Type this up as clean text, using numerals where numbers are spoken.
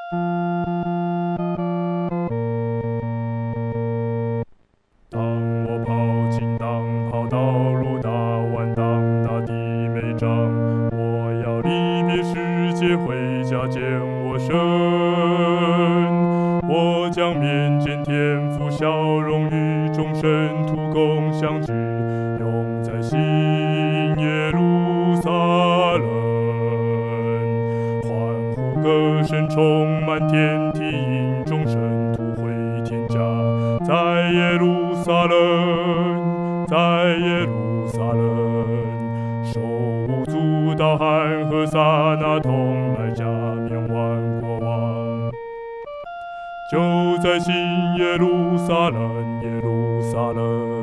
当我跑进当跑道路大弯当大地没长，我要离别世界回家见我神。我将面见天父笑容与众生徒共相聚，永在新耶路撒冷。欢呼歌声充满天地，因众生徒回天家。在耶路撒冷，在耶路撒冷，手舞足蹈汉和撒那同来加冕万国王。就在新耶路撒冷，耶路撒冷。